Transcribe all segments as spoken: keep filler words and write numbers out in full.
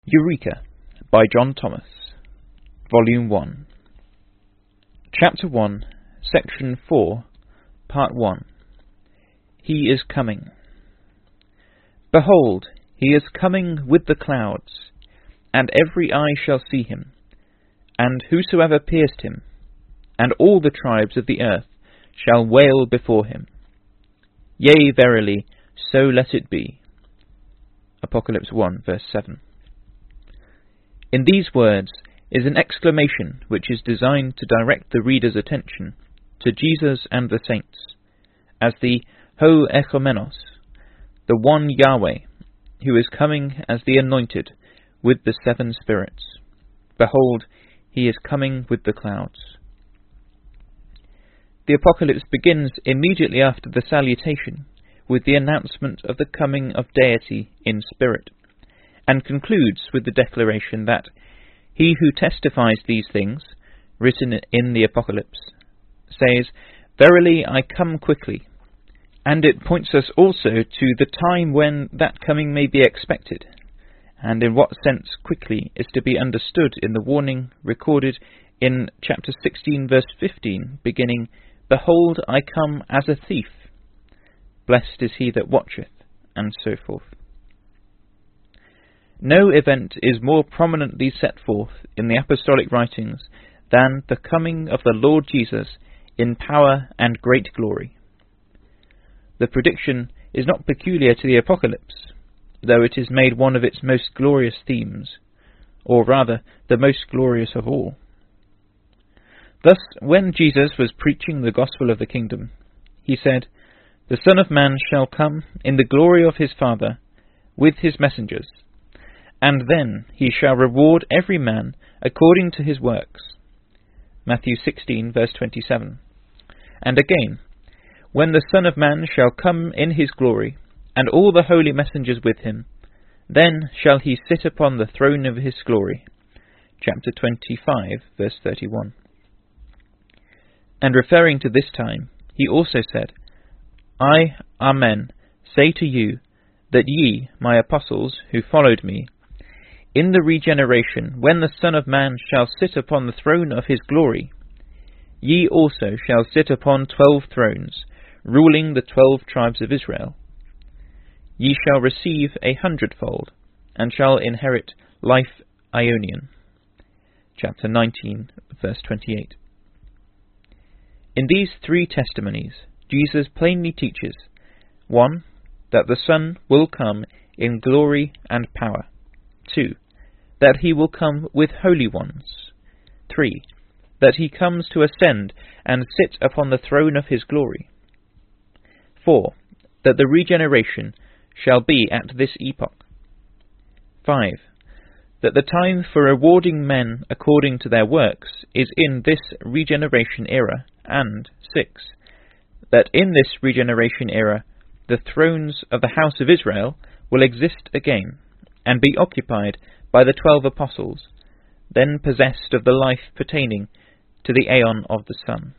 Eureka by John Thomas, Volume one, Chapter one, Section four, Part one. He is coming. Behold, he is coming with the clouds, and every eye shall see him, and whosoever pierced him, and all the tribes of the earth shall wail before him. Yea, verily, so let it be. Apocalypse one, verse seven. In these words is an exclamation which is designed to direct the reader's attention to Jesus and the saints, as the Ho Echomenos, the one Yahweh, who is coming as the anointed with the seven spirits. Behold, he is coming with the clouds. The Apocalypse begins immediately after the salutation with the announcement of the coming of deity in spirit, and concludes with the declaration that he who testifies these things, written in the Apocalypse, says, Verily I come quickly. And it points us also to the time when that coming may be expected, and in what sense quickly is to be understood in the warning recorded in chapter sixteen, verse fifteen, beginning, Behold, I come as a thief. Blessed is he that watcheth, and so forth. No event is more prominently set forth in the apostolic writings than the coming of the Lord Jesus in power and great glory. The prediction is not peculiar to the Apocalypse, though it is made one of its most glorious themes, or rather, the most glorious of all. Thus, when Jesus was preaching the gospel of the kingdom, he said, The Son of Man shall come in the glory of his Father with his messengers, and then he shall reward every man according to his works. Matthew sixteen, verse twenty-seven. And again, When the Son of Man shall come in his glory, and all the holy messengers with him, then shall he sit upon the throne of his glory. Chapter twenty-five, verse thirty-one. And referring to this time, he also said, I, Amen, say to you, that ye, my apostles, who followed me, in the regeneration, when the Son of Man shall sit upon the throne of his glory, ye also shall sit upon twelve thrones, ruling the twelve tribes of Israel. Ye shall receive a hundredfold, and shall inherit life Ionian. Chapter nineteen, verse twenty-eight. In these three testimonies, Jesus plainly teaches, one, that the Son will come in glory and power. Two, that he will come with holy ones. Three, that he comes to ascend and sit upon the throne of his glory. Four, that the regeneration shall be at this epoch. Five, that the time for rewarding men according to their works is in this regeneration era. And six, that in this regeneration era the thrones of the house of Israel will exist again, and be occupied by the twelve apostles, then possessed of the life pertaining to the aeon of the Son.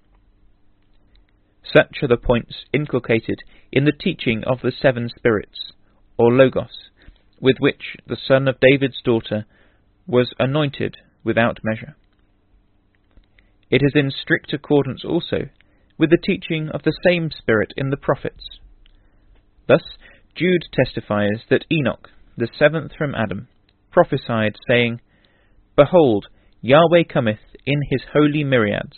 Such are the points inculcated in the teaching of the seven spirits, or Logos, with which the son of David's daughter was anointed without measure. It is in strict accordance also with the teaching of the same Spirit in the prophets. Thus, Jude testifies that Enoch, the seventh from Adam, prophesied, saying, Behold, Yahweh cometh in his holy myriads,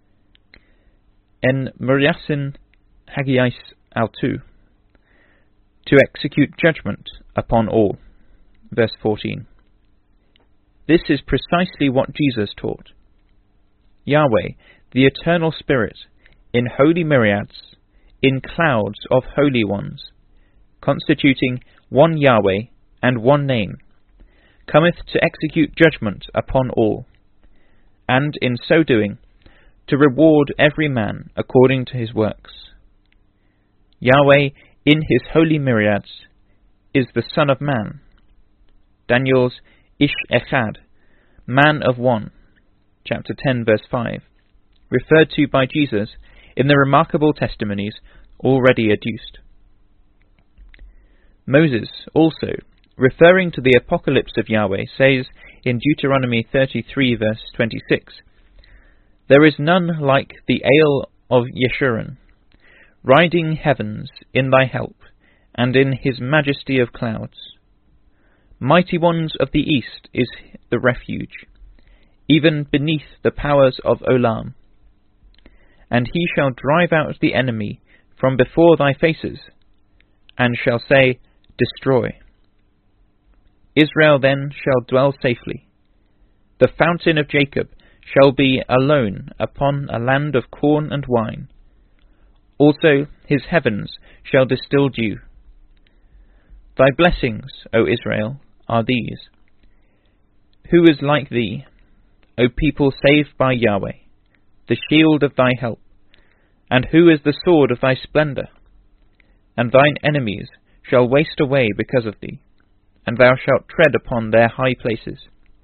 en myriasin hagiais autou, to execute judgment upon all. Verse fourteen. This is precisely what Jesus taught. Yahweh, the eternal Spirit, in holy myriads, in clouds of holy ones, constituting one Yahweh and one name, cometh to execute judgment upon all, and in so doing, to reward every man according to his works. Yahweh, in his holy myriads, is the Son of Man. Daniel's Ish Echad, man of one, chapter ten, verse five, referred to by Jesus in the remarkable testimonies already adduced. Moses also, referring to the apocalypse of Yahweh, says in Deuteronomy thirty-three verse twenty-six, "There is none like the Ale of Yeshurun, riding heavens in thy help, and in his majesty of clouds. Mighty ones of the east is the refuge, even beneath the powers of Olam. And he shall drive out the enemy from before thy faces, and shall say, Destroy. Israel then shall dwell safely. The fountain of Jacob shall be alone upon a land of corn and wine. Also his heavens shall distil dew. Thy blessings, O Israel, are these. Who is like thee, O people saved by Yahweh, the shield of thy help? And who is the sword of thy splendour? And thine enemies shall waste away because of thee, and thou shalt tread upon their high places."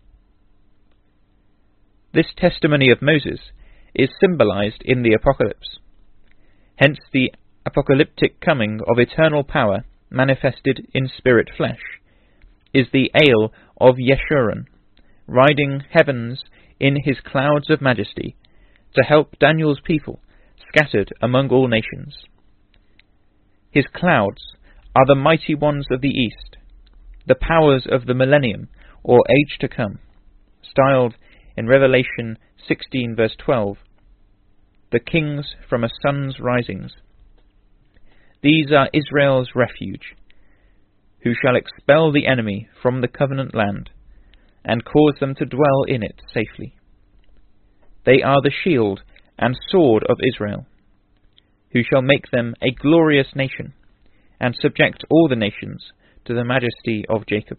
This testimony of Moses is symbolized in the Apocalypse. Hence the apocalyptic coming of eternal power manifested in spirit flesh is the Ale of Yeshurun, riding heavens in his clouds of majesty, to help Daniel's people scattered among all nations. His clouds are the mighty ones of the east, the powers of the millennium or age to come, styled in Revelation sixteen verse twelve, the kings from a sun's risings. These are Israel's refuge, who shall expel the enemy from the covenant land, and cause them to dwell in it safely. They are the shield and sword of Israel, who shall make them a glorious nation, and subject all the nations to the majesty of Jacob.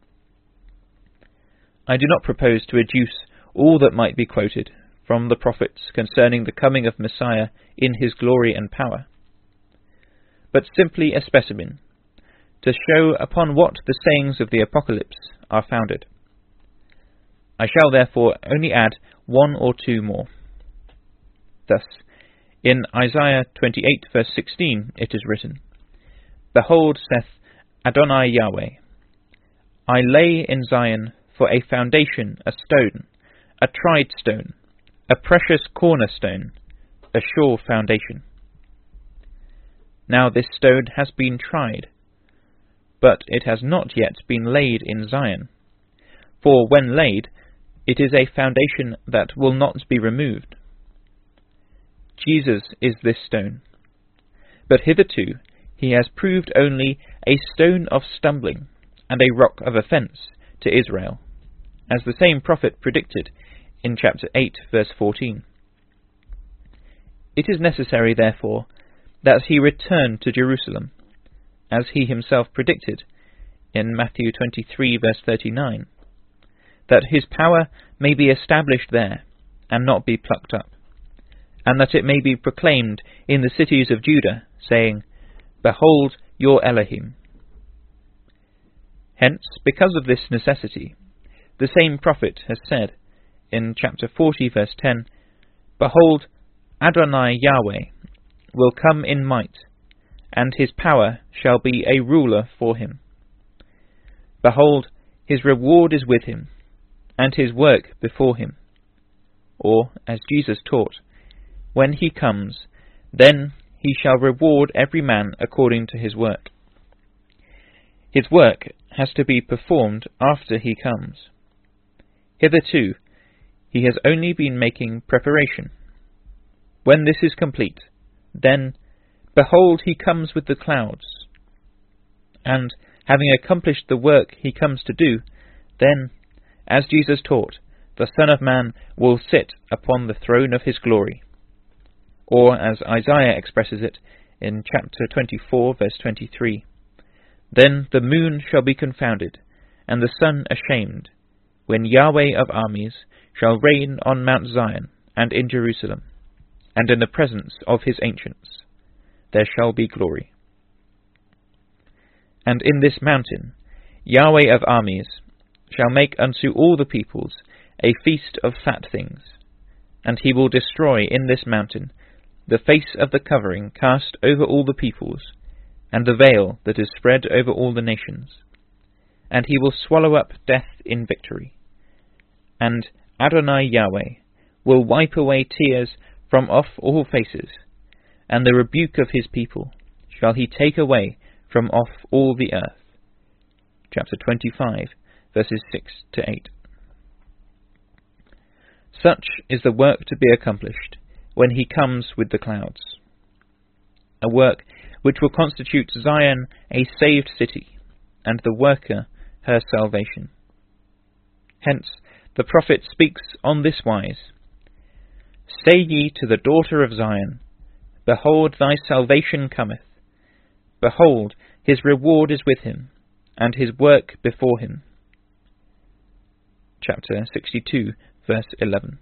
I do not propose to adduce all that might be quoted from the prophets concerning the coming of Messiah in his glory and power, but simply a specimen, to show upon what the sayings of the Apocalypse are founded. I shall therefore only add one or two more. Thus, in Isaiah twenty-eight verse sixteen it is written, "Behold, saith Adonai Yahweh, I lay in Zion for a foundation a stone, a tried stone, a precious cornerstone, a sure foundation. Now this stone has been tried, but it has not yet been laid in Zion. For when laid, it is a foundation that will not be removed." Jesus is this stone, but hitherto he has proved only a stone of stumbling and a rock of offence to Israel, as the same prophet predicted in chapter eight verse fourteen. It is necessary, therefore, that he return to Jerusalem, as he himself predicted in Matthew twenty-three verse thirty-nine, that his power may be established there, and not be plucked up, and that it may be proclaimed in the cities of Judah, saying, Behold your Elohim. Hence, because of this necessity, the same prophet has said in chapter forty verse ten, Behold, Adonai Yahweh will come in might, and his power shall be a ruler for him. Behold, his reward is with him, and his work before him. Or, as Jesus taught, when he comes, then he shall reward every man according to his work. His work has to be performed after he comes. Hitherto, he has only been making preparation. When this is complete, then, behold, he comes with the clouds. And, having accomplished the work he comes to do, then, as Jesus taught, the Son of Man will sit upon the throne of his glory. Or, as Isaiah expresses it in chapter twenty-four, verse twenty-three, Then the moon shall be confounded, and the sun ashamed, when Yahweh of armies shall reign on Mount Zion and in Jerusalem, and in the presence of his ancients. There shall be glory. And in this mountain Yahweh of armies shall make unto all the peoples a feast of fat things, and he will destroy in this mountain the face of the covering cast over all the peoples, and the veil that is spread over all the nations. and he will swallow up death in victory. And Adonai Yahweh will wipe away tears from off all faces, and the rebuke of his people shall he take away from off all the earth. Chapter twenty-five, verses six to eight. Such is the work to be accomplished when he comes with the clouds, a work which will constitute Zion a saved city, and the worker her salvation. Hence the prophet speaks on this wise: Say ye to the daughter of Zion, Behold, thy salvation cometh. Behold, his reward is with him, and his work before him. Chapter sixty-two, verse eleven.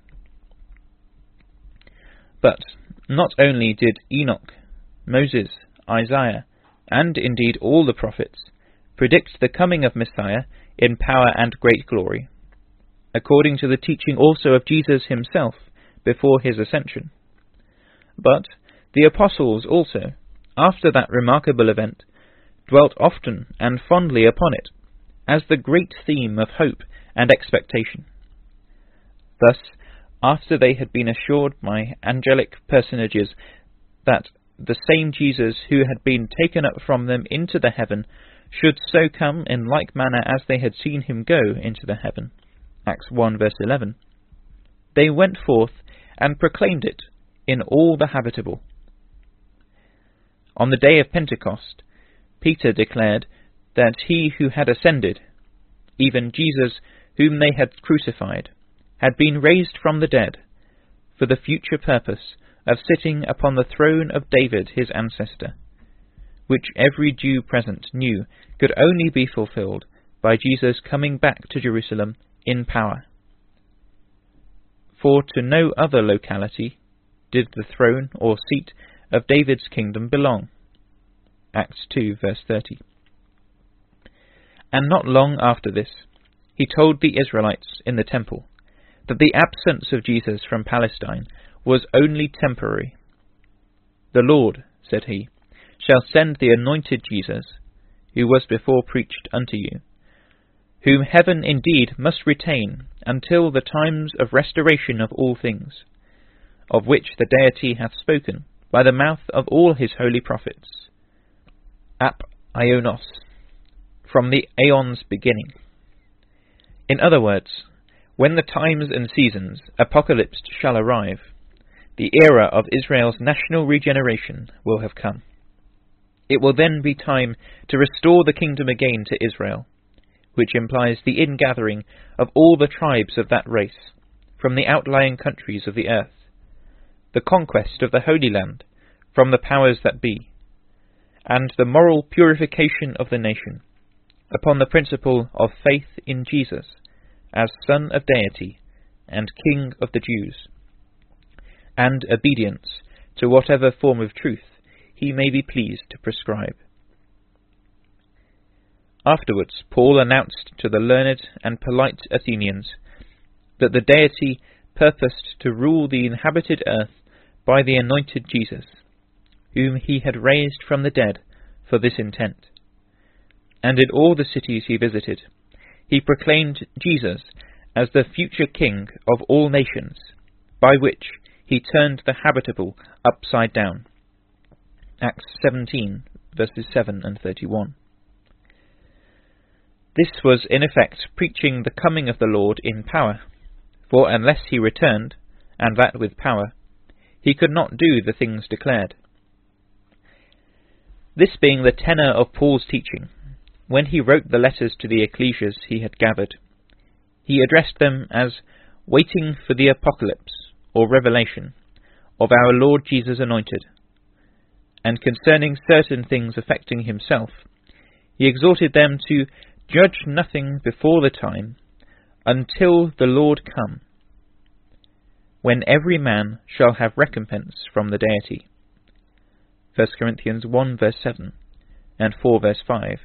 But not only did Enoch, Moses, Isaiah, and indeed all the prophets predict the coming of Messiah in power and great glory, according to the teaching also of Jesus himself before his ascension, but the apostles also, after that remarkable event, dwelt often and fondly upon it, as the great theme of hope and expectation. Thus, after they had been assured by angelic personages that the same Jesus who had been taken up from them into the heaven should so come in like manner as they had seen him go into the heaven, Acts one verse eleven, they went forth and proclaimed it in all the habitable. On the day of Pentecost, Peter declared that he who had ascended, even Jesus whom they had crucified, had been raised from the dead, for the future purpose of sitting upon the throne of David his ancestor, which every Jew present knew could only be fulfilled by Jesus coming back to Jerusalem in power. For to no other locality did the throne or seat of David's kingdom belong. Acts two verse thirty. And not long after this, he told the Israelites in the temple that the absence of Jesus from Palestine was only temporary. The Lord, said he, shall send the anointed Jesus, who was before preached unto you, whom heaven indeed must retain until the times of restoration of all things, of which the deity hath spoken by the mouth of all his holy prophets. Ap Ionos, from the aeon's beginning. In other words, when the times and seasons apocalypsed shall arrive, the era of Israel's national regeneration will have come. It will then be time to restore the kingdom again to Israel, which implies the ingathering of all the tribes of that race from the outlying countries of the earth, the conquest of the Holy Land from the powers that be, and the moral purification of the nation upon the principle of faith in Jesus as Son of Deity and King of the Jews, and obedience to whatever form of truth he may be pleased to prescribe. Afterwards, Paul announced to the learned and polite Athenians that the deity purposed to rule the inhabited earth by the anointed Jesus, whom he had raised from the dead for this intent. And in all the cities he visited, he proclaimed Jesus as the future king of all nations, by which he turned the habitable upside down. Acts seventeen, verses seven and thirty-one. This was in effect preaching the coming of the Lord in power, for unless he returned, and that with power, he could not do the things declared. This being the tenor of Paul's teaching, when he wrote the letters to the ecclesias he had gathered, he addressed them as waiting for the apocalypse, or revelation, of our Lord Jesus Anointed, and concerning certain things affecting himself, he exhorted them to judge nothing before the time, until the Lord come, when every man shall have recompense from the deity. First Corinthians one verse seven and four verse five.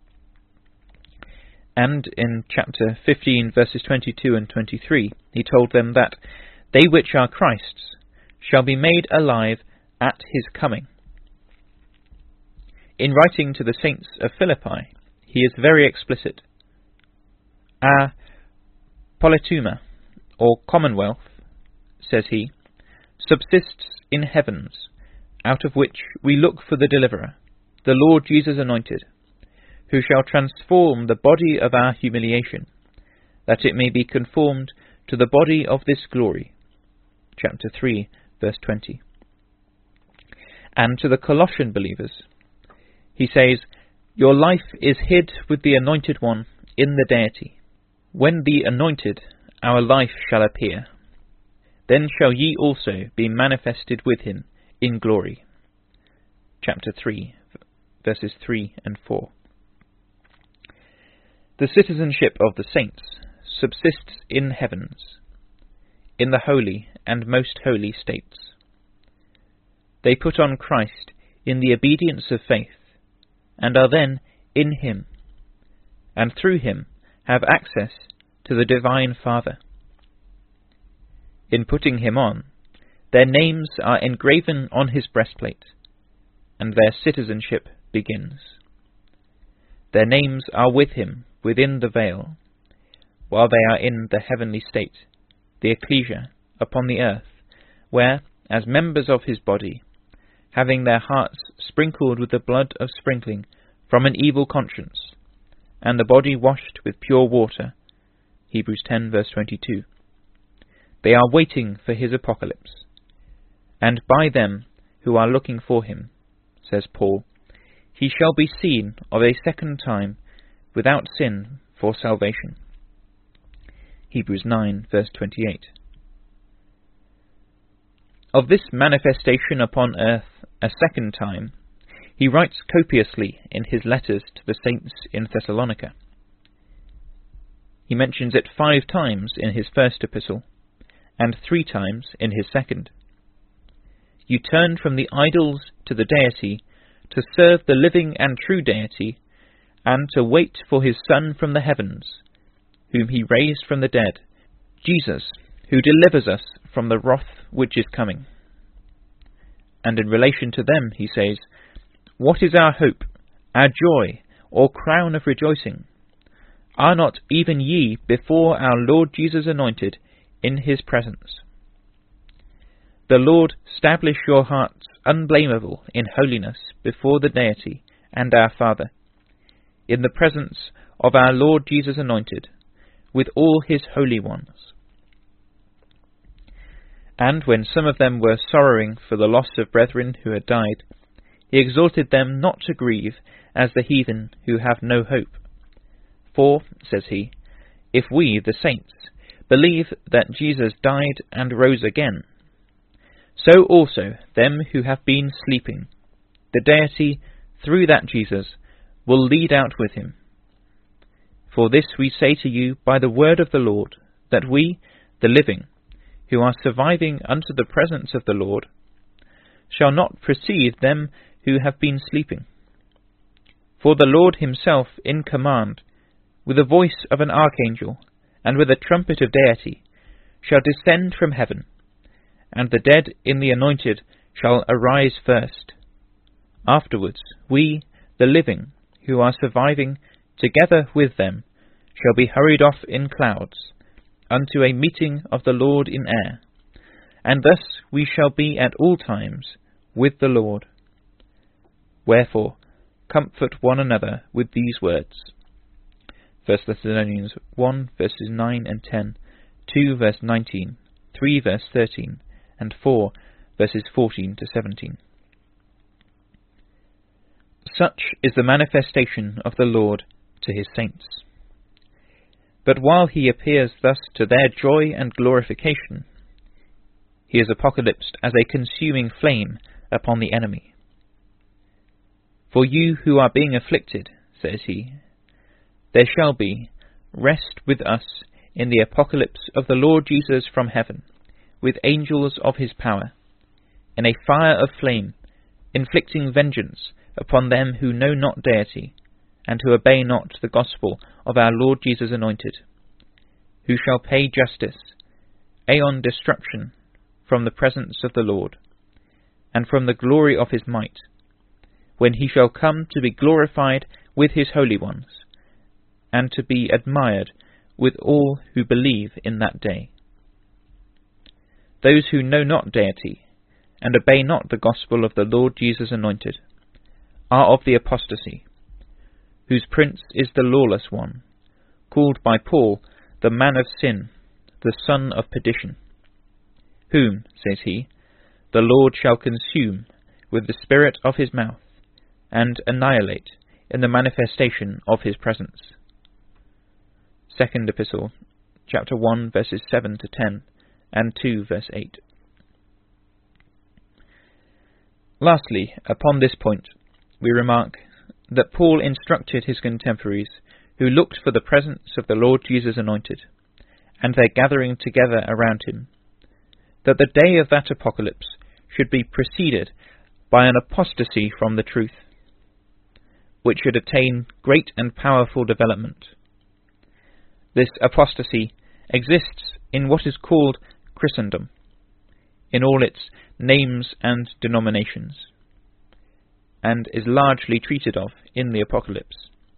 And in chapter fifteen verses twenty-two and twenty-three, he told them that they which are Christ's shall be made alive at his coming. In writing to the saints of Philippi, he is very explicit Our politeuma, or commonwealth, says he, subsists in heavens, out of which we look for the deliverer, the Lord Jesus anointed, who shall transform the body of our humiliation, that it may be conformed to the body of this glory. Chapter three, verse twenty. And to the Colossian believers, he says, your life is hid with the Anointed One in the deity. When the Anointed, our life, shall appear, then shall ye also be manifested with him in glory. Chapter three, verses three and four. The citizenship of the saints subsists in heavens, in the holy and most holy states. They put on Christ in the obedience of faith, and are then in him, and through him have access to the divine Father. In putting him on, their names are engraven on his breastplate, and their citizenship begins. Their names are with him within the veil, while they are in the heavenly state, the ecclesia, upon the earth, where, as members of his body, having their hearts sprinkled with the blood of sprinkling from an evil conscience, and the body washed with pure water, Hebrews ten, verse twenty-two, they are waiting for his apocalypse, and by them who are looking for him, says Paul, he shall be seen of a second time without sin for salvation. Hebrews nine, verse twenty-eight. Of this manifestation upon earth a second time, he writes copiously in his letters to the saints in Thessalonica. He mentions it five times in his first epistle, and three times in his second. You turned from the idols to the deity, to serve the living and true deity, and to wait for his Son from the heavens, whom he raised from the dead, Jesus, who delivers us from the wrath which is coming. And in relation to them, he says, what is our hope, our joy, or crown of rejoicing? Are not even ye before our Lord Jesus anointed in his presence? The Lord stablish your hearts unblameable in holiness before the deity and our Father, in the presence of our Lord Jesus anointed, with all his holy ones. And when some of them were sorrowing for the loss of brethren who had died, he exhorted them not to grieve as the heathen who have no hope. For, says he, if we, the saints, believe that Jesus died and rose again, so also them who have been sleeping, the deity, through that Jesus, will lead out with him. For this we say to you by the word of the Lord, that we, the living, who are surviving unto the presence of the Lord, shall not precede them who have been sleeping. For the Lord himself in command, with the voice of an archangel, and with a trumpet of deity, shall descend from heaven, and the dead in the anointed shall arise first. Afterwards we, the living, who are surviving, together with them, shall be hurried off in clouds, unto a meeting of the Lord in air, and thus we shall be at all times with the Lord. Wherefore, comfort one another with these words. First Thessalonians one, verses nine and ten, two, verse nineteen, three, verse thirteen, and four, verses fourteen to seventeen. Such is the manifestation of the Lord to his saints. But while he appears thus to their joy and glorification, he is apocalypsed as a consuming flame upon the enemy. For you who are being afflicted, says he, there shall be rest with us in the apocalypse of the Lord Jesus from heaven, with angels of his power, in a fire of flame, inflicting vengeance upon them who know not deity, and who obey not the gospel of our Lord Jesus anointed, who shall pay justice, aeon destruction, from the presence of the Lord, and from the glory of his might, when he shall come to be glorified with his holy ones, and to be admired with all who believe in that day. Those who know not deity, and obey not the gospel of the Lord Jesus Anointed, are of the apostasy, whose prince is the lawless one, called by Paul the man of sin, the son of perdition, whom, says he, the Lord shall consume with the spirit of his mouth, and annihilate in the manifestation of his presence. Second Epistle, chapter one, verses seven to ten, and two, verse eight. Lastly, upon this point, we remark that Paul instructed his contemporaries who looked for the presence of the Lord Jesus Anointed, and their gathering together around him, that the day of that apocalypse should be preceded by an apostasy from the truth, which should attain great and powerful development. This apostasy exists in what is called Christendom, in all its names and denominations, and is largely treated of in the Apocalypse.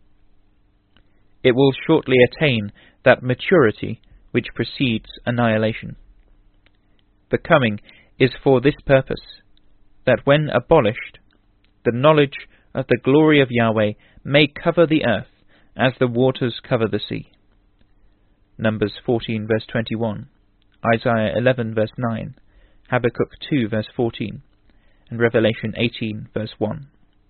It will shortly attain that maturity which precedes annihilation. The coming is for this purpose, that when abolished, the knowledge of the glory of Yahweh may cover the earth as the waters cover the sea. Numbers fourteen, verse twenty-one, Isaiah eleven, verse nine, Habakkuk two, verse fourteen, and Revelation eighteen, verse one.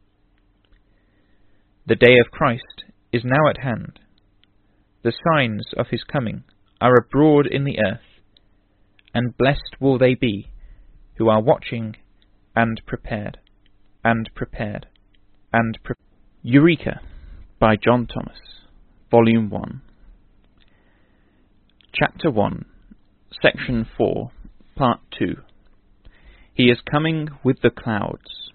The day of Christ is now at hand. The signs of his coming are abroad in the earth, and blessed will they be who are watching and prepared, and prepared, and prepared. Eureka, by John Thomas, Volume one. Chapter one, Section four, Part two. He is coming with the clouds.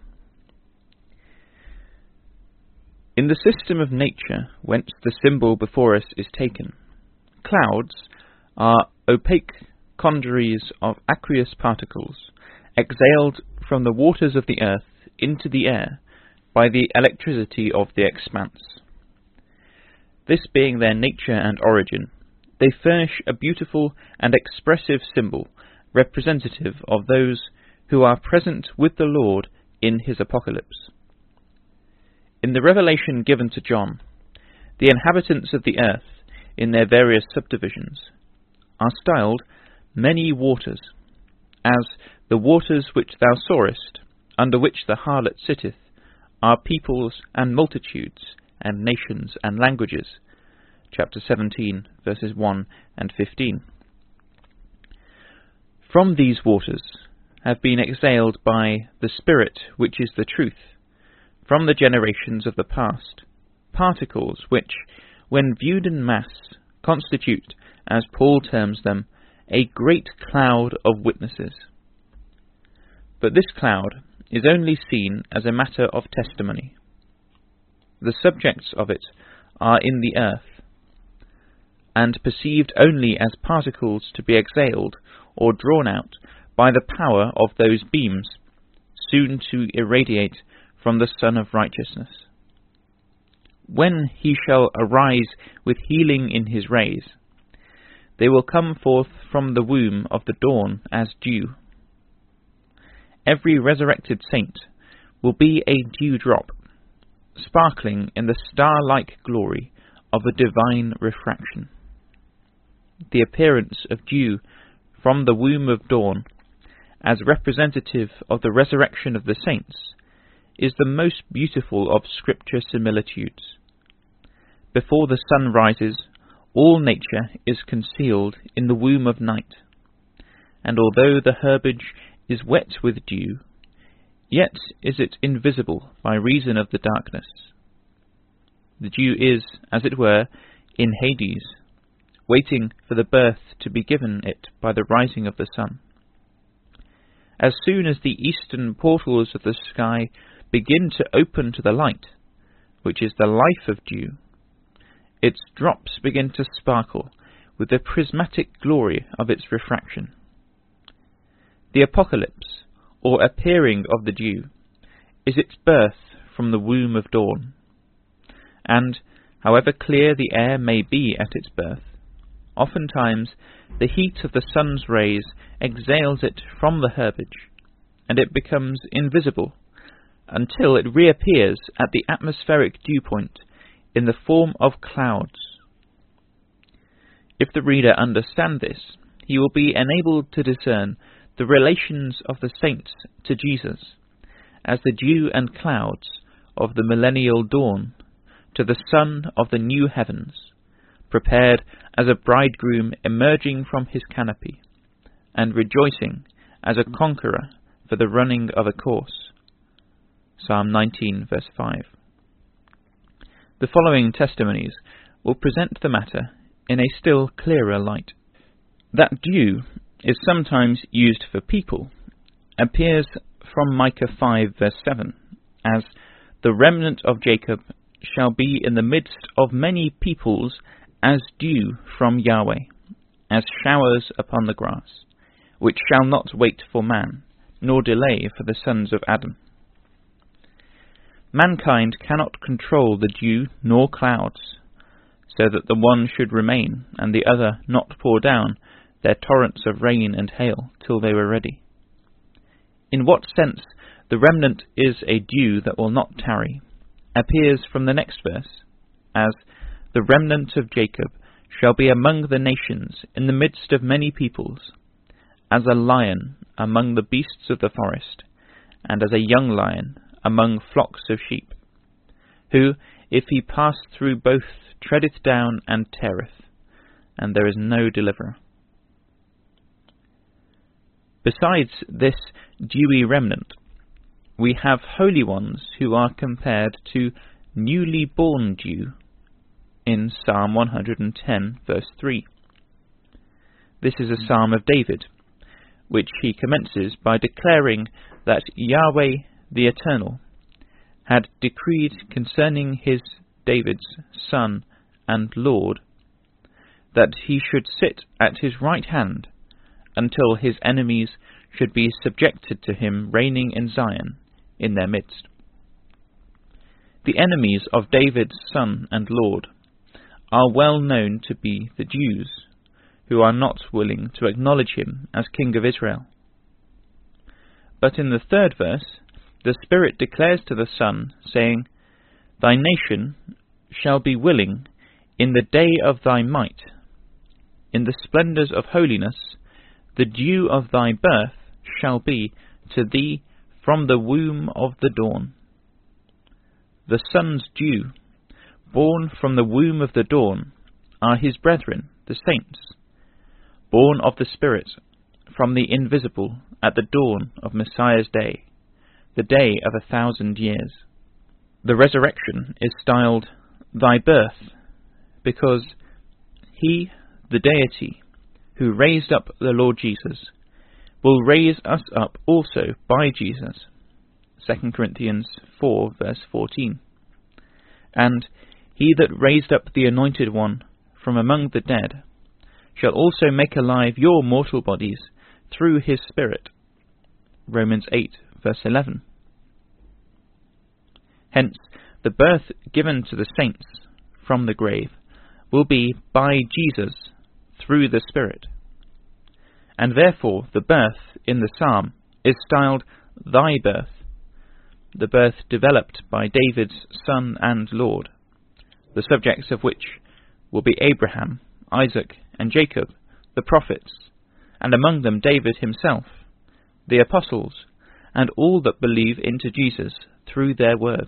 In the system of nature whence the symbol before us is taken, clouds are opaque congeries of aqueous particles exhaled from the waters of the earth into the air by the electricity of the expanse. This being their nature and origin, they furnish a beautiful and expressive symbol representative of those who are present with the Lord in his apocalypse. In the revelation given to John, the inhabitants of the earth, in their various subdivisions, are styled many waters, as the waters which thou sawest, under which the harlot sitteth, are peoples and multitudes, and nations and languages. Chapter seventeen, verses one and fifteen. From these waters have been exhaled by the Spirit which is the truth, from the generations of the past, particles which, when viewed in mass, constitute, as Paul terms them, a great cloud of witnesses. But this cloud is only seen as a matter of testimony. The subjects of it are in the earth, and perceived only as particles to be exhaled or drawn out by the power of those beams, soon to irradiate from the Sun of Righteousness. When he shall arise with healing in his rays, they will come forth from the womb of the dawn as dew. Every resurrected saint will be a dewdrop, sparkling in the star-like glory of a divine refraction. The appearance of dew from the womb of dawn, as representative of the resurrection of the saints, is the most beautiful of Scripture similitudes. Before the sun rises, all nature is concealed in the womb of night, and although the herbage is wet with dew, yet is it invisible by reason of the darkness. The dew is, as it were, in Hades, waiting for the birth to be given it by the rising of the sun. As soon as the eastern portals of the sky begin to open to the light, which is the life of dew, its drops begin to sparkle with the prismatic glory of its refraction. The apocalypse, or appearing of the dew, is its birth from the womb of dawn, and, however clear the air may be at its birth, oftentimes the heat of the sun's rays exhales it from the herbage, and it becomes invisible until it reappears at the atmospheric dew point in the form of clouds. If the reader understand this, he will be enabled to discern the relations of the saints to Jesus as the dew and clouds of the millennial dawn to the sun of the new heavens, prepared as a bridegroom emerging from his canopy, and rejoicing as a conqueror for the running of a course. Psalm nineteen, verse five. The following testimonies will present the matter in a still clearer light. That dew is sometimes used for people appears from Micah five, verse seven, as the remnant of Jacob shall be in the midst of many peoples as dew from Yahweh, as showers upon the grass, which shall not wait for man, nor delay for the sons of Adam. Mankind cannot control the dew nor clouds, so that the one should remain, and the other not pour down their torrents of rain and hail till they were ready. In what sense the remnant is a dew that will not tarry appears from the next verse, as the remnant of Jacob shall be among the nations in the midst of many peoples, as a lion among the beasts of the forest, and as a young lion among flocks of sheep, who, if he pass through both, treadeth down and teareth, and there is no deliverer. Besides this dewy remnant, we have holy ones who are compared to newly born dew in Psalm one hundred ten, verse three. This is a psalm of David, which he commences by declaring that Yahweh the Eternal had decreed concerning his David's son and Lord, that he should sit at his right hand until his enemies should be subjected to him, reigning in Zion in their midst. The enemies of David's son and Lord are well known to be the Jews, who are not willing to acknowledge him as King of Israel. But in the third verse, the Spirit declares to the Son, saying, Thy nation shall be willing in the day of thy might. In the splendours of holiness, the dew of thy birth shall be to thee from the womb of the dawn. The Son's dew, born from the womb of the dawn, are his brethren, the saints, born of the Spirit, from the invisible at the dawn of Messiah's day, the day of a thousand years. The resurrection is styled thy birth, because he, the deity, who raised up the Lord Jesus, will raise us up also by Jesus. Second Corinthians four, verse fourteen. And he that raised up the Anointed One from among the dead shall also make alive your mortal bodies through his Spirit. Romans eight, verse eleven. Hence, the birth given to the saints from the grave will be by Jesus through the Spirit. And therefore the birth in the psalm is styled thy birth, the birth developed by David's son and Lord, the subjects of which will be Abraham, Isaac, and Jacob, the prophets, and among them David himself, the apostles, and all that believe into Jesus through their word.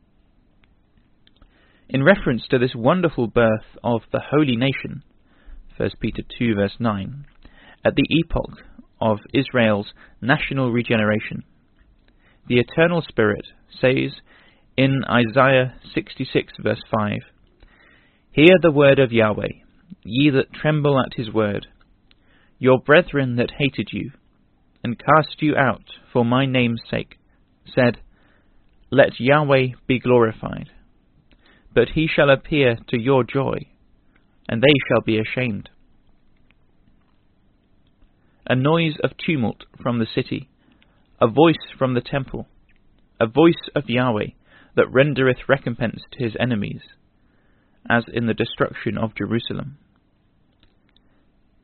In reference to this wonderful birth of the holy nation, First Peter two, verse nine, at the epoch of Israel's national regeneration, the Eternal Spirit says in Isaiah sixty-six, verse five, Hear the word of Yahweh, ye that tremble at his word. Your brethren that hated you, and cast you out for my name's sake, said, Let Yahweh be glorified. But he shall appear to your joy, and they shall be ashamed. A noise of tumult from the city, a voice from the temple, a voice of Yahweh that rendereth recompense to his enemies, as in the destruction of Jerusalem.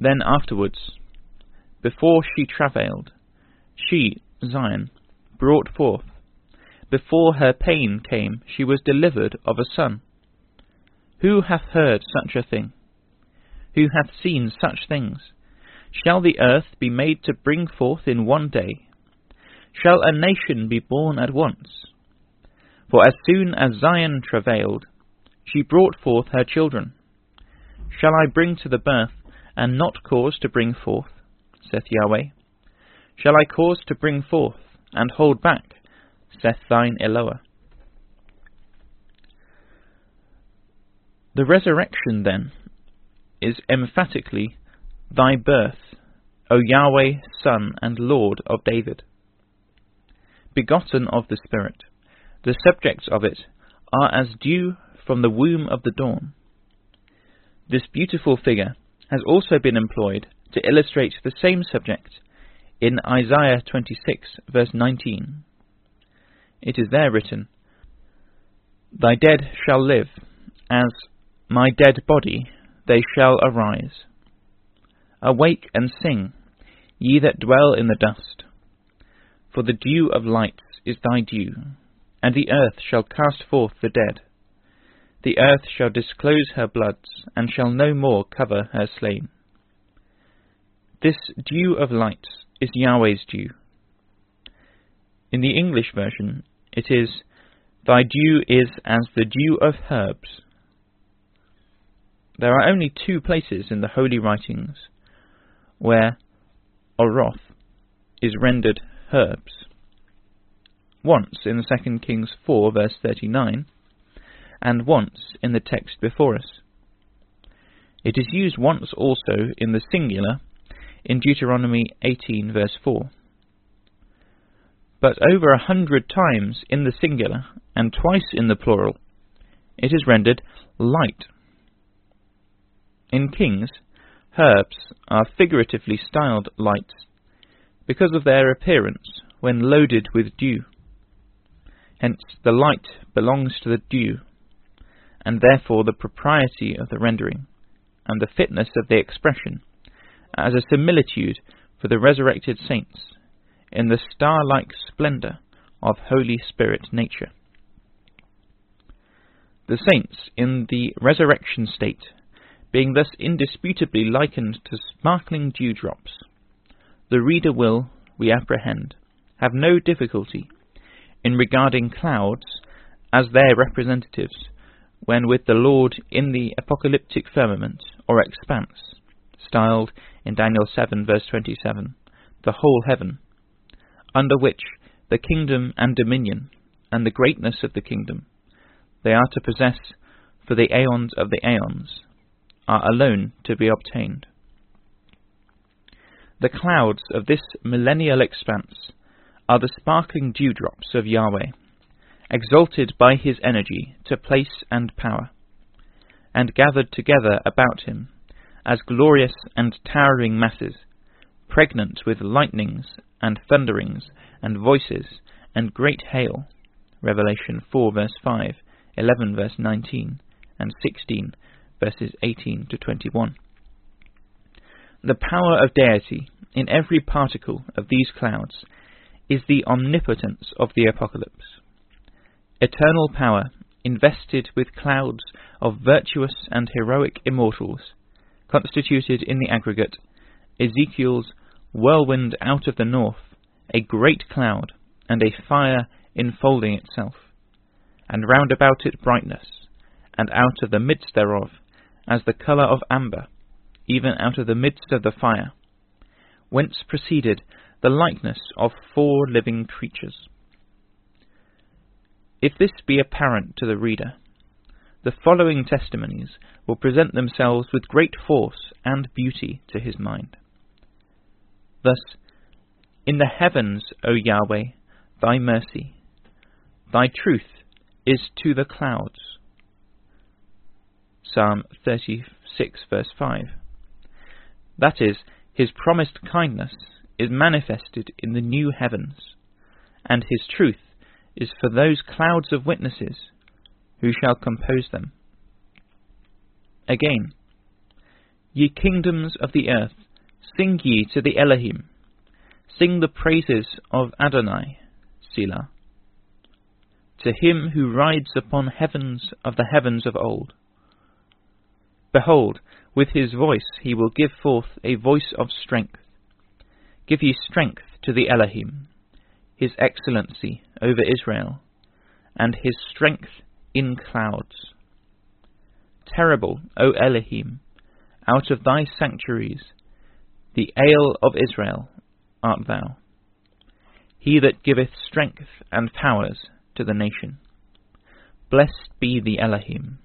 Then afterwards, before she travailed, she, Zion, brought forth. Before her pain came, she was delivered of a son. Who hath heard such a thing? Who hath seen such things? Shall the earth be made to bring forth in one day? Shall a nation be born at once? For as soon as Zion travailed, she brought forth her children. Shall I bring to the birth, and not cause to bring forth, saith Yahweh? Shall I cause to bring forth, and hold back, saith thine Eloah? The resurrection, then, is emphatically thy birth, O Yahweh, Son and Lord of David. Begotten of the Spirit, the subjects of it are as dew from the womb of the dawn. This beautiful figure has also been employed to illustrate the same subject in Isaiah twenty-six, verse nineteen. It is there written, Thy dead shall live, as my dead body they shall arise. Awake and sing, ye that dwell in the dust. For the dew of lights is thy dew, and the earth shall cast forth the dead. The earth shall disclose her bloods, and shall no more cover her slain. This dew of lights is Yahweh's dew. In the English version, it is, Thy dew is as the dew of herbs. There are only two places in the Holy Writings where Oroth is rendered herbs. Once in the Second Kings four, verse thirty-nine, and once in the text before us. It is used once also in the singular in Deuteronomy eighteen, verse four. But over a hundred times in the singular, and twice in the plural, it is rendered light. In Kings, herbs are figuratively styled lights because of their appearance when loaded with dew. Hence the light belongs to the dew, and therefore the propriety of the rendering, and the fitness of the expression, as a similitude for the resurrected saints, in the star-like splendour of Holy Spirit nature. The saints in the resurrection state, being thus indisputably likened to sparkling dewdrops, the reader will, we apprehend, have no difficulty in regarding clouds as their representatives, when with the Lord in the apocalyptic firmament, or expanse, styled in Daniel seven, verse twenty-seven, the whole heaven, under which the kingdom and dominion, and the greatness of the kingdom, they are to possess for the aeons of the aeons, are alone to be obtained. The clouds of this millennial expanse are the sparkling dewdrops of Yahweh, exalted by his energy to place and power, and gathered together about him as glorious and towering masses, pregnant with lightnings and thunderings and voices and great hail. Revelation four, verse five, eleven, verse nineteen, and sixteen, verses eighteen to twenty-one. The power of deity in every particle of these clouds is the omnipotence of the apocalypse. Eternal power invested with clouds of virtuous and heroic immortals, constituted in the aggregate Ezekiel's whirlwind out of the north, a great cloud, and a fire enfolding itself, and round about it brightness, and out of the midst thereof, as the colour of amber, even out of the midst of the fire, whence proceeded the likeness of four living creatures. If this be apparent to the reader, the following testimonies will present themselves with great force and beauty to his mind. Thus, in the heavens, O Yahweh, thy mercy, thy truth is to the clouds. Psalm thirty-six, verse five. That is, his promised kindness is manifested in the new heavens, and his truth is for those clouds of witnesses who shall compose them. Again, Ye kingdoms of the earth, sing ye to the Elohim. Sing the praises of Adonai, Selah. To him who rides upon heavens of the heavens of old. Behold, with his voice he will give forth a voice of strength. Give ye strength to the Elohim, his excellency over Israel, and his strength in clouds. Terrible, O Elohim, out of thy sanctuaries, the Ale of Israel art thou, he that giveth strength and powers to the nation. Blessed be the Elohim.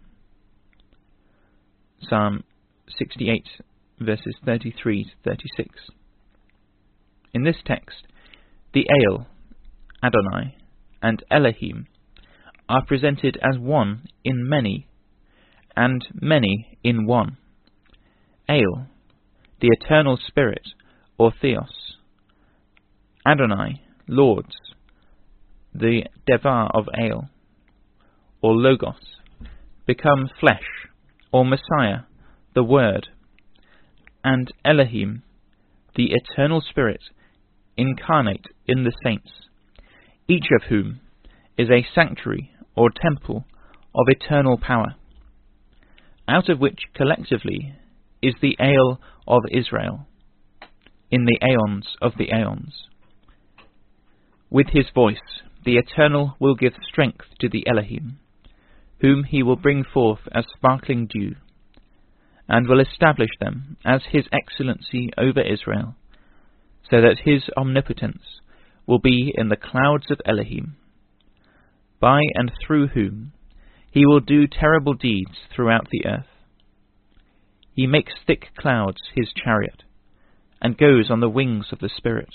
Psalm sixty-eight, verses thirty-three to thirty-six. In this text, the Ale, Adonai, and Elohim are presented as one in many, and many in one. Ale, the eternal spirit, or Theos. Adonai, Lords, the Devar of Ale, or Logos, become flesh, or Messiah, the Word, and Elohim, the eternal spirit, incarnate in the saints, each of whom is a sanctuary or temple of eternal power, out of which collectively is the Ale of Israel, in the aeons of the aeons. With his voice the Eternal will give strength to the Elohim, whom he will bring forth as sparkling dew, and will establish them as his excellency over Israel, so that his omnipotence will be in the clouds of Elohim, by and through whom he will do terrible deeds throughout the earth. He makes thick clouds his chariot, and goes on the wings of the Spirit.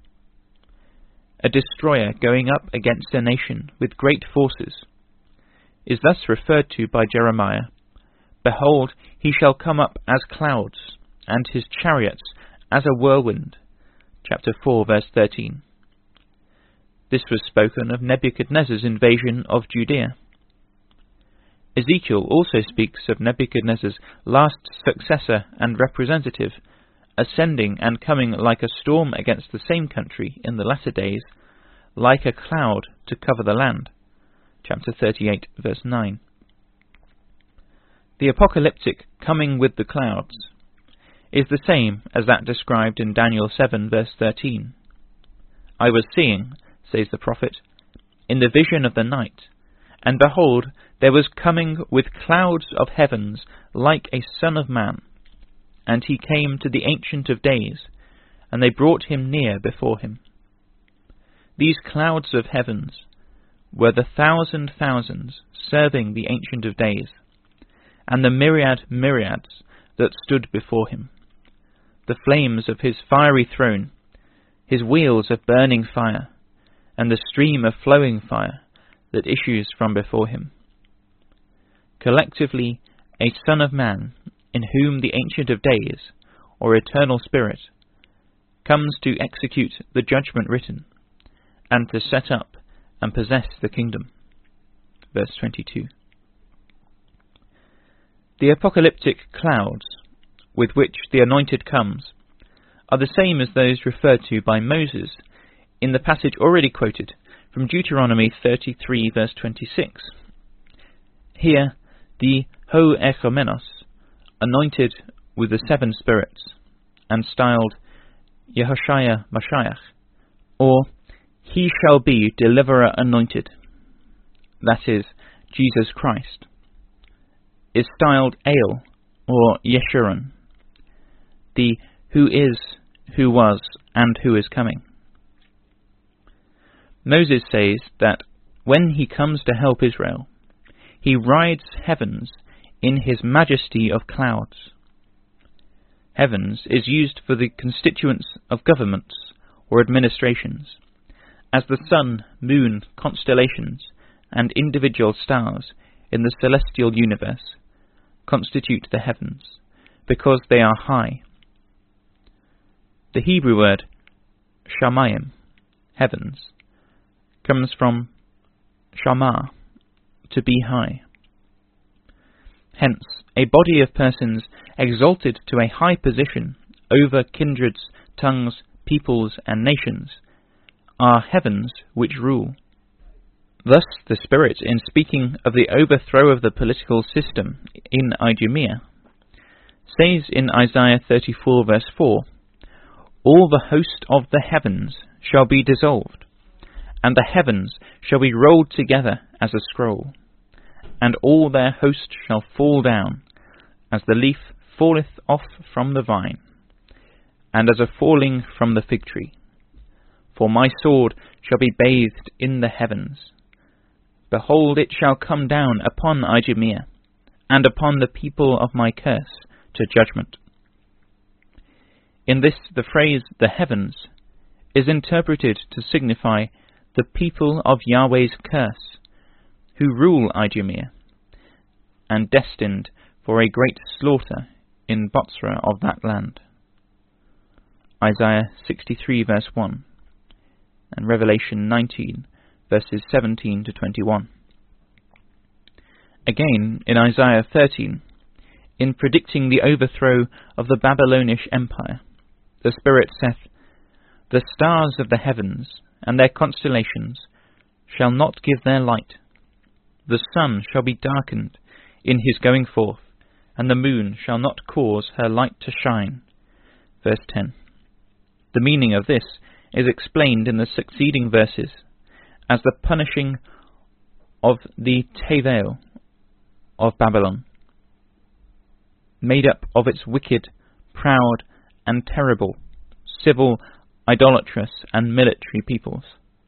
A destroyer going up against a nation with great forces is thus referred to by Jeremiah. Behold, he shall come up as clouds, and his chariots as a whirlwind. Chapter four, verse thirteen. This was spoken of Nebuchadnezzar's invasion of Judea. Ezekiel also speaks of Nebuchadnezzar's last successor and representative, ascending and coming like a storm against the same country in the latter days, like a cloud to cover the land. Chapter thirty-eight, verse nine. The apocalyptic coming with the clouds is the same as that described in Daniel seven, verse thirteen. I was seeing, says the prophet, in the vision of the night, and behold, there was coming with clouds of heavens like a son of man. And he came to the Ancient of Days, and they brought him near before him. These clouds of heavens were the thousand thousands serving the Ancient of Days, and the myriad myriads that stood before him, the flames of his fiery throne, his wheels of burning fire, and the stream of flowing fire that issues from before him. Collectively, a Son of Man, in whom the Ancient of Days, or Eternal Spirit, comes to execute the judgment written, and to set up and possess the kingdom. Verse twenty-two. The apocalyptic clouds, with which the Anointed comes, are the same as those referred to by Moses in the passage already quoted from Deuteronomy thirty-three, verse twenty-six. Here, the Ho Echomenos, anointed with the seven spirits, and styled Yehoshua Mashiach, or He shall be Deliverer Anointed, that is, Jesus Christ, is styled Ale, or Yeshurun, the who is, who was, and who is coming. Moses says that when he comes to help Israel, he rides heavens in his majesty of clouds. Heavens is used for the constituents of governments or administrations, as the sun, moon, constellations, and individual stars in the celestial universe constitute the heavens, because they are high. The Hebrew word shamayim, heavens, comes from shama, to be high. Hence, a body of persons exalted to a high position over kindreds, tongues, peoples, and nations, are heavens which rule. Thus the Spirit, in speaking of the overthrow of the political system in Idumea, says in Isaiah thirty-four verse four, "All the host of the heavens shall be dissolved, and the heavens shall be rolled together as a scroll, and all their host shall fall down, as the leaf falleth off from the vine, and as a falling from the fig tree. For my sword shall be bathed in the heavens. Behold, it shall come down upon Idumea, and upon the people of my curse, to judgment." In this, the phrase "the heavens" is interpreted to signify the people of Yahweh's curse, who rule Idumea, and destined for a great slaughter in Botzra of that land. Isaiah sixty-three verse one, and Revelation nineteen verses seventeen to twenty-one. Again, in Isaiah thirteen, in predicting the overthrow of the Babylonish Empire, the Spirit saith, "The stars of the heavens and their constellations shall not give their light. The sun shall be darkened in his going forth, and the moon shall not cause her light to shine." Verse ten. The meaning of this is explained in the succeeding verses as the punishing of the Tevel of Babylon, made up of its wicked, proud, and terrible, civil, idolatrous, and military peoples.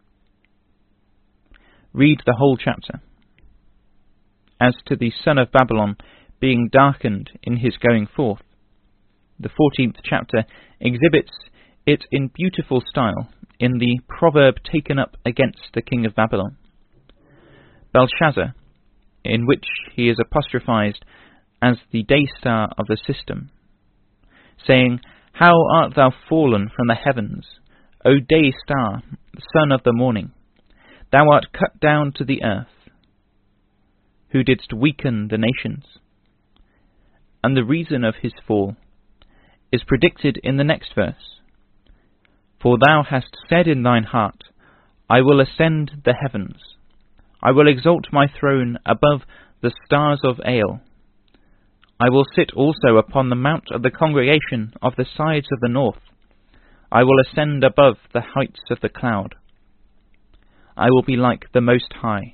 Read the whole chapter. As to the son of Babylon being darkened in his going forth, the fourteenth chapter exhibits it in beautiful style in the proverb taken up against the king of Babylon, Belshazzar, in which he is apostrophized as the day star of the system, saying, "How art thou fallen from the heavens, O day star, son of the morning? Thou art cut down to the earth, who didst weaken the nations." And the reason of his fall is predicted in the next verse. "For thou hast said in thine heart, I will ascend the heavens. I will exalt my throne above the stars of Ale. I will sit also upon the mount of the congregation of the sides of the north. I will ascend above the heights of the cloud. I will be like the Most High."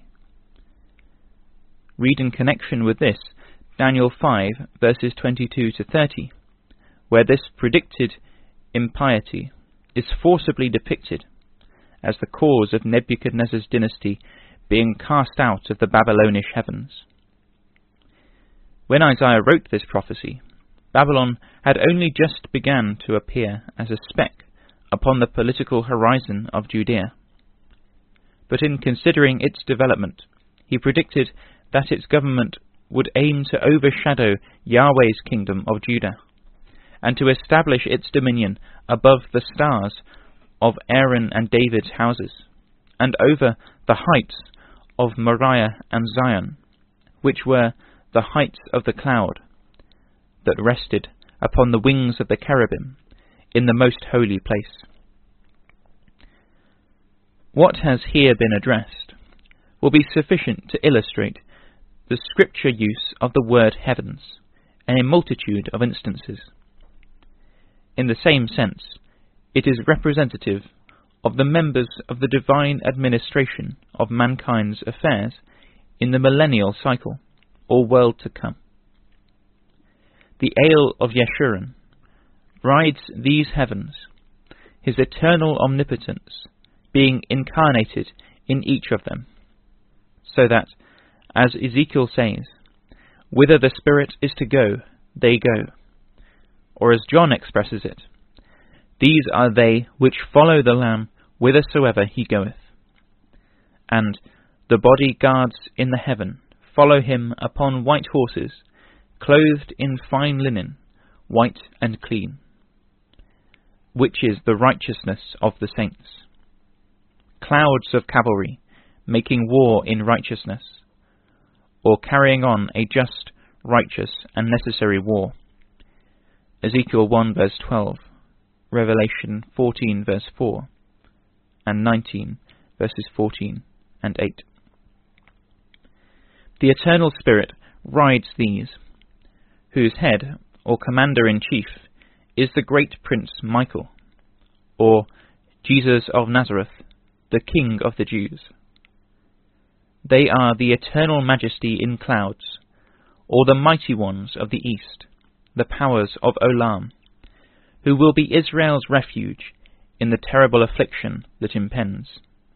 Read in connection with this Daniel five verses twenty-two to thirty, where this predicted impiety is forcibly depicted as the cause of Nebuchadnezzar's dynasty being cast out of the Babylonish heavens. When Isaiah wrote this prophecy, Babylon had only just begun to appear as a speck upon the political horizon of Judea. But in considering its development, he predicted that its government would aim to overshadow Yahweh's kingdom of Judah, and to establish its dominion above the stars of Aaron and David's houses, and over the heights of Moriah and Zion, which were the heights of the cloud that rested upon the wings of the cherubim in the most holy place. What has here been addressed will be sufficient to illustrate the scripture use of the word heavens in a multitude of instances. In the same sense, it is representative of the members of the divine administration of mankind's affairs in the millennial cycle, or world to come. The Ale of Yeshurun rides these heavens, his eternal omnipotence being incarnated in each of them, so that, as Ezekiel says, whither the Spirit is to go, they go. Or as John expresses it, these are they which follow the Lamb whithersoever he goeth. And the bodyguards in the heaven follow him upon white horses, clothed in fine linen, white and clean, which is the righteousness of the saints. Clouds of cavalry, making war in righteousness, or carrying on a just, righteous, and necessary war. Ezekiel one verse twelve, Revelation fourteen verse four, and nineteen verses fourteen and eight. The Eternal Spirit rides these, whose head, or commander-in-chief, is the great Prince Michael, or Jesus of Nazareth, the King of the Jews. They are the eternal majesty in clouds, or the mighty ones of the east, the powers of Olam, who will be Israel's refuge in the terrible affliction that impends.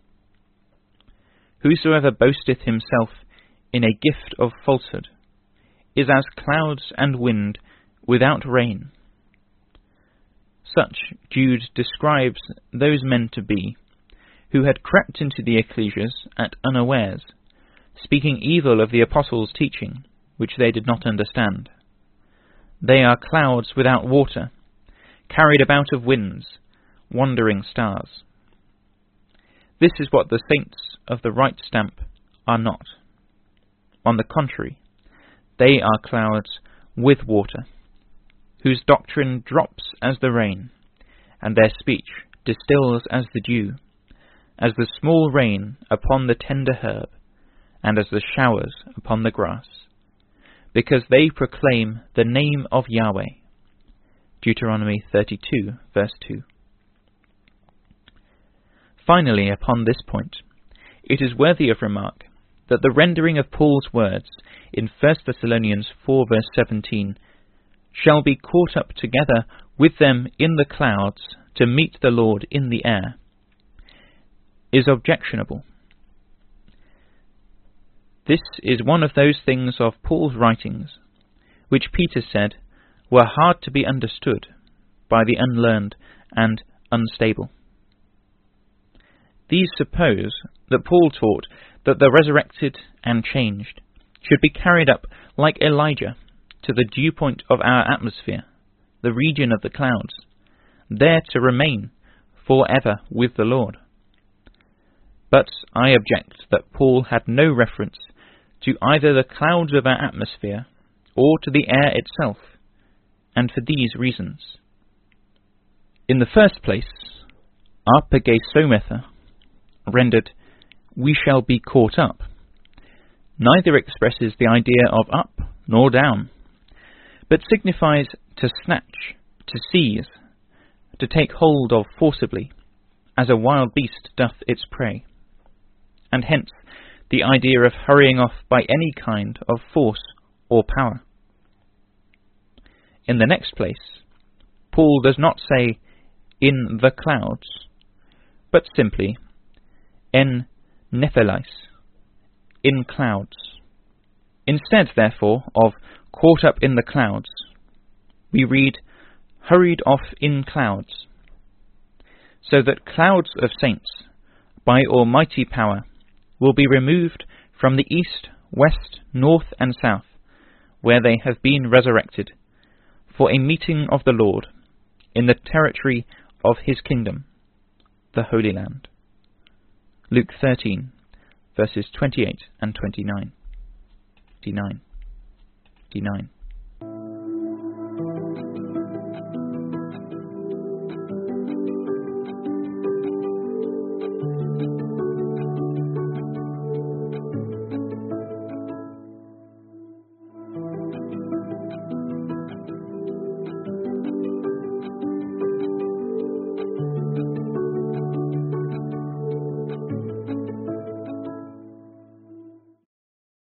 Whosoever boasteth himself in a gift of falsehood is as clouds and wind without rain. Such Jude describes those men to be, who had crept into the ecclesias at unawares, speaking evil of the apostles' teaching, which they did not understand. They are clouds without water, carried about of winds, wandering stars. This is what the saints of the right stamp are not. On the contrary, they are clouds with water, whose doctrine drops as the rain, and their speech distills as the dew, as the small rain upon the tender herb, and as the showers upon the grass, because they proclaim the name of Yahweh. Deuteronomy thirty-two, verse two. Finally, upon this point, it is worthy of remark that the rendering of Paul's words in First Thessalonians four, verse seventeen, shall be caught up together with them in the clouds to meet the Lord in the air, is objectionable. This is one of those things of Paul's writings which Peter said were hard to be understood by the unlearned and unstable. These suppose that Paul taught that the resurrected and changed should be carried up like Elijah to the dew point of our atmosphere, the region of the clouds, there to remain forever with the Lord. But I object that Paul had no reference to either the clouds of our atmosphere or to the air itself, and for these reasons. In the first place, arpegesometha, rendered we shall be caught up, neither expresses the idea of up nor down, but signifies to snatch, to seize, to take hold of forcibly, as a wild beast doth its prey, and hence the idea of hurrying off by any kind of force or power. In the next place, Paul does not say, in the clouds, but simply, en nephelis, in clouds. Instead, therefore, of caught up in the clouds, we read, hurried off in clouds, so that clouds of saints, by almighty power, will be removed from the east, west, north, and south, where they have been resurrected, for a meeting of the Lord, in the territory of his kingdom, the Holy Land. Luke thirteen, verses twenty-eight and twenty-nine. twenty-nine. twenty-nine.